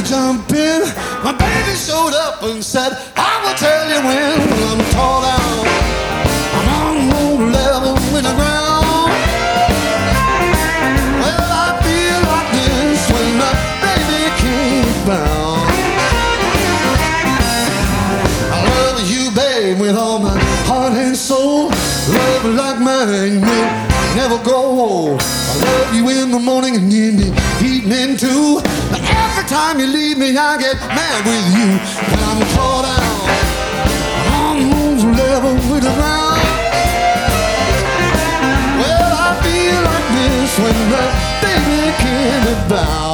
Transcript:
jump in. My baby showed up and said, I will tell you when I'm tore down. I'm on the level with the ground. Well, I feel like this when my baby came down. I love you, babe, with all my heart and soul. Love like mine will never grow old. I love you in the morning and in the evening too. But every time you leave me, I get mad with you. When I'm tore down, I'm on the level with the ground. Well, I feel like this when my baby came about.